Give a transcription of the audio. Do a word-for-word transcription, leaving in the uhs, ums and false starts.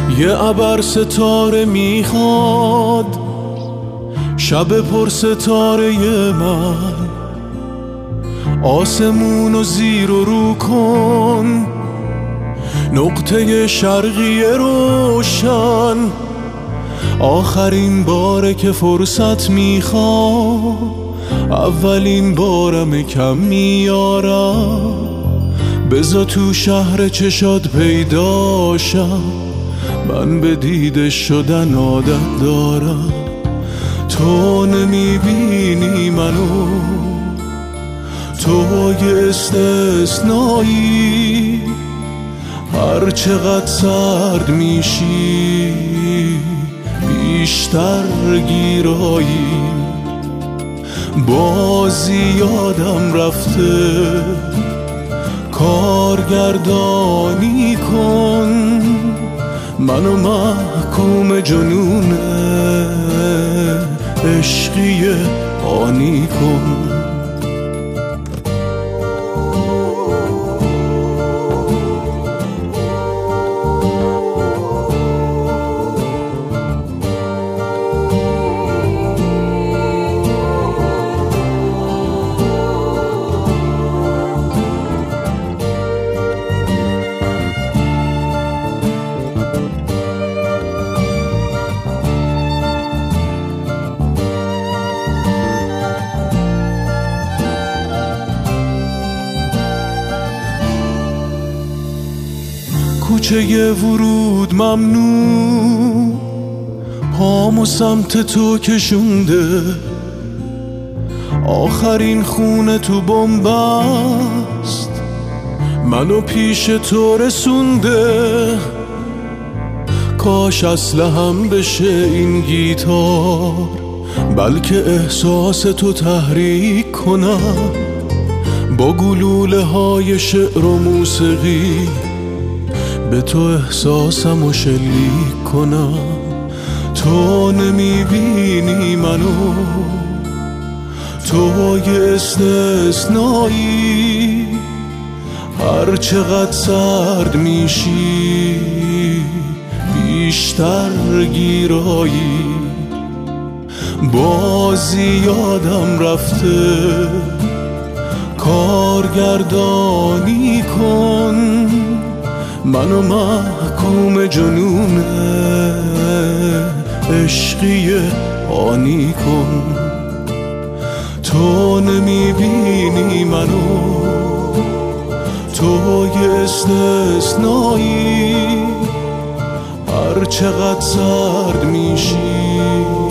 یه ابر ستاره میخواد شب پر ستاره من، آسمونو زیر و رو کن، نقطه شرقی روشن. آخرین باره که فرصت میخوام، اولین بارم کم میارم. بذار تو شهر چشات پیداشم، من به دیده شدن عادت دارم. تو نمیبینی منو، تو یه استثنایی. هر چقدر سرد میشی بیشتر گیرایی. بازی یادم رفته کارگردانی کن، منو محکوم جنون عشقی آنی کن. کوچه ورود ممنوع، پامو سمت تو کشونده. آخرین خونه تو بنبست، منو پیش تو رسونده. کاش اسلحه‌ام بشه این گیتار، بلکه احساس تو تحریک کنم با گلوله های شعر و موسیقی. به تو احساسمو شلیک کنم. تو نمیبینی منو، تو یه استثنایی. هر چقدر سرد میشی بیشتر گیرایی. بازی یادم رفته کارگردانی کن، منو محکوم جنون عشقی آنی کن. تو نمیبینی منو، تو یه استثنایی. هر چقدر سرد میشی